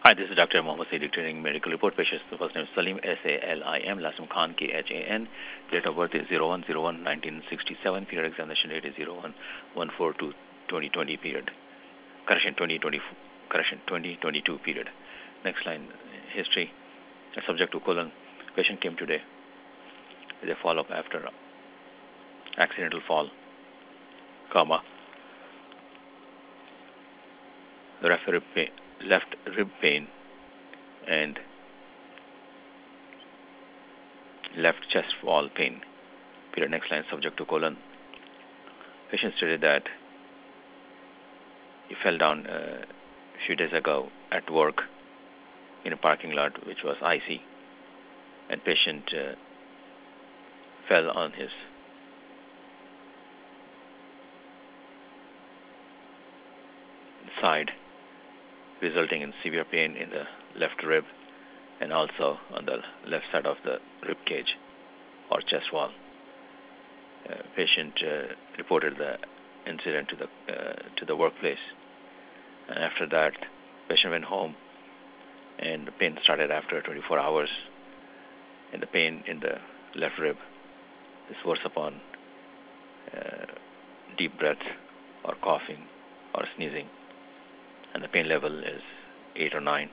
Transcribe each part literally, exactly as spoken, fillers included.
Hi, this is Doctor Mohammed Sadiq, training medical report. Patient, the first name is Salim, S A L I M, last name Khan, K H A N. Date of birth is zero one zero one nineteen sixty-seven. Period examination date is zero one one four two twenty twenty. Period. Correction, twenty twenty, correction, twenty twenty-two. Period. Next line, history. Subject to colon. Patient came today with a fall-up after accidental fall, comma, left rib pain, left rib pain and left chest wall pain. Period. Next line, subject to colon. Patient stated that he fell down uh, a few days ago at work in a parking lot which was icy, and patient uh, fell on his side, resulting in severe pain in the left rib and also on the left side of the rib cage or chest wall. Uh, patient uh, reported the incident to the uh, to the workplace, and after that, patient went home, and the pain started after twenty-four hours. And the pain in the left rib is worse upon uh, deep breath or coughing or sneezing, and the pain level is eight or nine.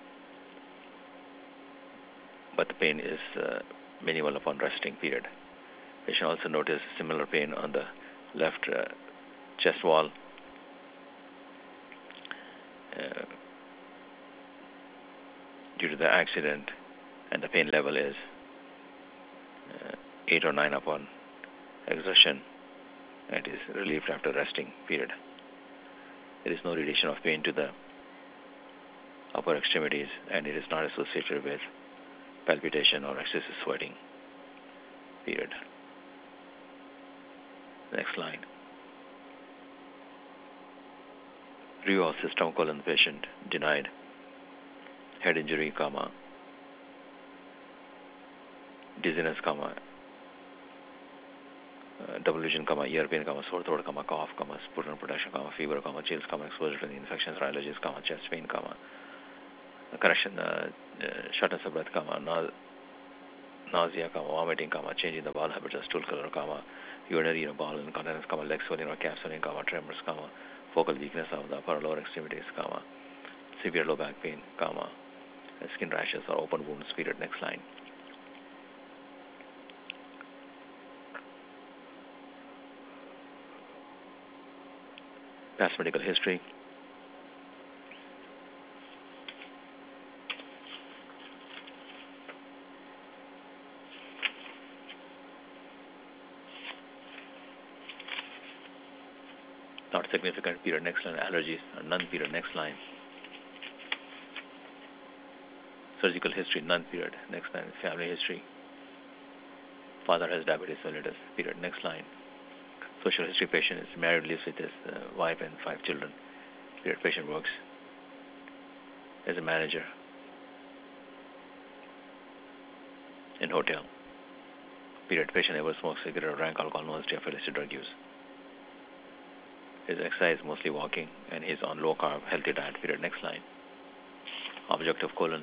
But the pain is uh, minimal upon resting period. Patient also noticed similar pain on the left uh, chest wall. Uh, due to the accident, and the pain level is uh, eight or nine upon exertion, and is relieved after resting period. There is no radiation of pain to the upper extremities, and it is not associated with palpitation or excessive sweating period. Next line. Review of system colon patient denied head injury, comma, dizziness, comma, uh, double vision, comma, ear pain, comma, sore throat, comma, cough, comma, sputum production, comma, fever, comma, chills, comma, exposure to the infections or allergies, comma, chest pain, comma, correction, uh, uh, shortness of breath, comma, nau- nausea, comma, vomiting, comma, changing the bowel habits or stool color, comma, urinary or bowel incontinence, comma, leg swelling or calf swelling, comma, tremors, comma, focal weakness of the upper or lower extremities, comma, severe low back pain, comma, skin rashes or open wounds. Period. Next line. Past medical history. Not significant. Period. Next line. Allergies or none. Period. Next line. Surgical history. None. Period. Next line. Family history. Father has diabetes mellitus. Period. Next line. Social history. Patient is married, lives with his uh, wife and five children. Period. Patient works as a manager in hotel. Period. Patient never smokes cigarette or drank alcohol, no history of illicit drug use. His exercise mostly walking, and he's on low carb, healthy diet. Period. Next line. Object of colon.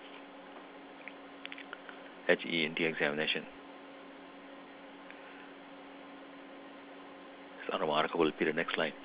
H E N T examination. It's unremarkable. Period. Next line.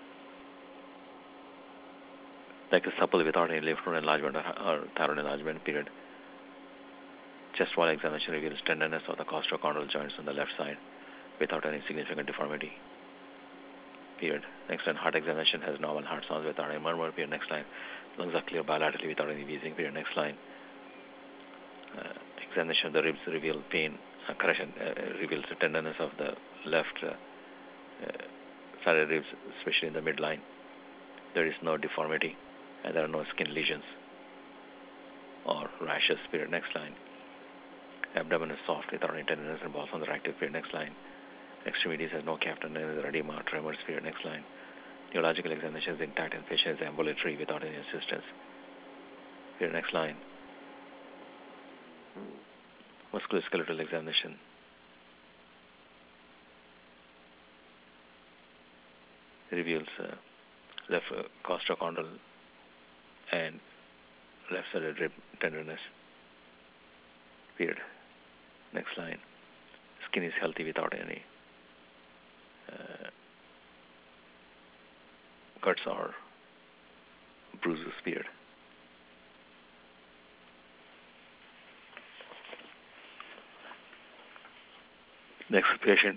Like a supple without any lymph node enlargement or, or thyroid enlargement. Period. Chest wall examination reveals tenderness of the costochondral joints on the left side without any significant deformity. Period. Next line. Heart examination has normal heart sounds without any murmur. Period. Next line. Lungs are clear bilaterally without any wheezing. Period. Next line. Uh, examination of the ribs reveal pain. Uh, correction uh, reveals the tenderness of the left uh, uh, sided ribs, especially in the midline. There is no deformity, and there are no skin lesions or rashes. Period. Next line. Abdomen is soft without any tenderness and balls on the active. Period. Next line. Extremities has no calf tenderness, edema, tremors. Period. Next line. Neurological examination is intact and patient is ambulatory without any assistance. Period. Next line. Musculoskeletal examination. Reveals uh, left uh, costochondral and left-sided rib tenderness. Period. Next line. Skin is healthy without any uh, cuts or bruises. Period. Next patient,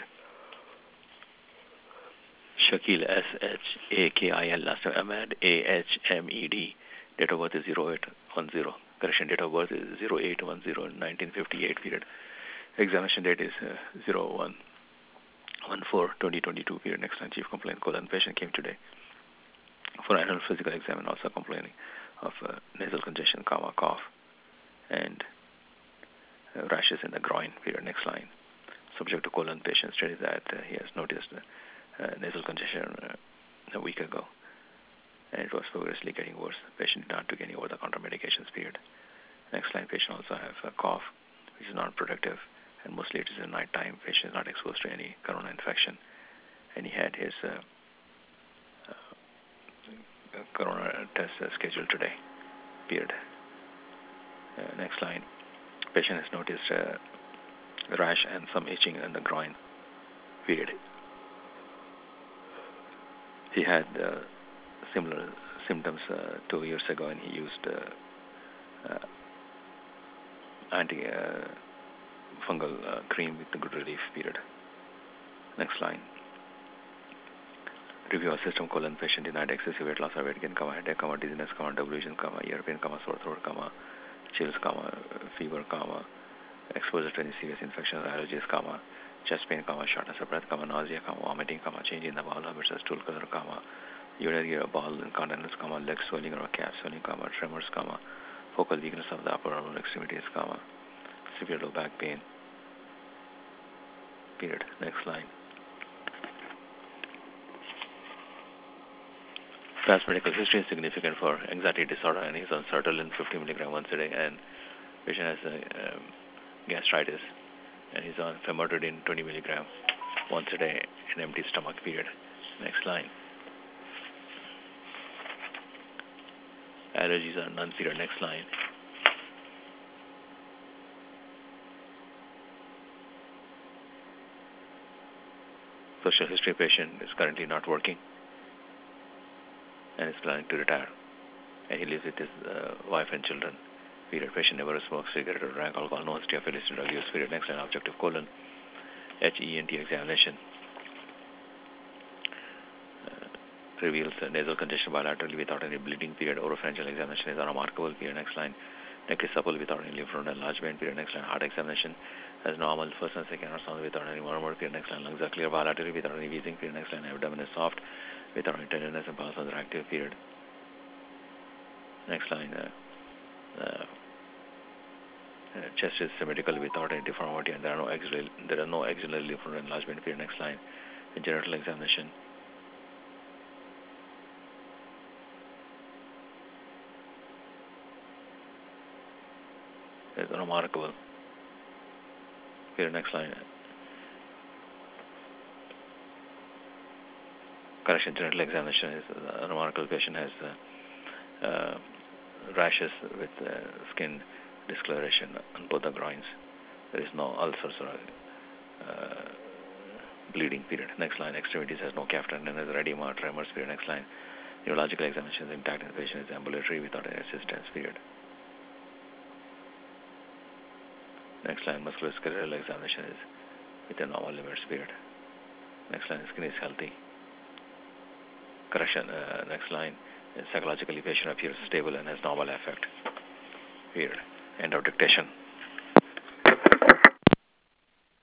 Shakil, S H A K I L, last name Ahmed, A H M E D. Date of birth is zero eight one zero. Correction, date of birth is zero eight one zero, nineteen fifty-eight, period. Examination date is uh, zero one four twenty twenty-two, period. Next time, chief complaint, colon. Patient came today for annual physical exam and also complaining of uh, nasal congestion, comma, cough, and uh, rashes in the groin, period. Next line. Subject to colon, patient stated that uh, he has noticed uh, nasal congestion uh, a week ago, and it was progressively getting worse. Patient did not take any over-the-counter medications, period. Next line, patient also have a cough, which is not productive, and mostly it is in night time. Patient is not exposed to any corona infection, and he had his uh, uh, corona test uh, scheduled today, period. Uh, next line, patient has noticed uh, rash and some itching in the groin, period. He had uh, similar symptoms uh, two years ago, and he used uh, uh, anti-fungal uh, uh, cream with the good relief, period. Next line. Review of system, colon. Patient denied excessive weight loss or weight gain, comma, headache, comma, dizziness, comma, delusion, comma, ear pain, comma, sore throat, comma, chills, comma, fever, comma, exposure to any serious infections, allergies, comma, chest pain, comma, shortness of breath, comma, nausea, comma, vomiting, comma, change in the bowel habits or stool color, comma, urinary or bowel incontinence, comma, leg swelling or calf swelling, comma, tremors, comma, focal weakness of the upper or lower extremities, comma, severe low back pain, period. Next line. Past medical history is significant for anxiety disorder, and he's on sertraline fifty milligram once a day, and patient has a, um, gastritis, and he's on famotidine twenty milligram once a day in empty stomach, period. Next line. Allergies are none, period. Next line. Social history patient is currently not working and is planning to retire, and he lives with his uh, wife and children, period. Patient never smokes cigarette or drank alcohol, no history of illicit drug use, period. Next line. Objective colon. H E N T examination uh, reveals uh, nasal congestion bilaterally without any bleeding, period. Oropharyngeal examination is unremarkable, period. Next line. Neck is supple without any lymph node enlargement, period. Next line. Heart examination has normal first and second sound without any murmur, period. Next line. Lungs are clear bilaterally without any wheezing, period. Next line. Abdomen is soft without any tenderness, and pulses are active, period. Next line. Uh, uh, uh, chest is symmetrical without any deformity, and there are no axillary, there are no axillary lymph node enlargement, period. Next line. A genital examination is remarkable, period. Next line. Correction, genital examination is a remarkable. Patient has uh, uh, rashes with uh, skin discoloration on both the groins. There is no ulcers or uh, bleeding, period. Next line. Extremities has no calf tenderness, edema, tremors, period. Next line. Neurological examination is intact, and the patient is ambulatory without any assistance, period. Next line. Musculoskeletal examination is within normal limits, period. Next line. Skin is healthy. Correction. Uh, next line. Psychologically, patient appears stable and has normal affect, period. End of dictation.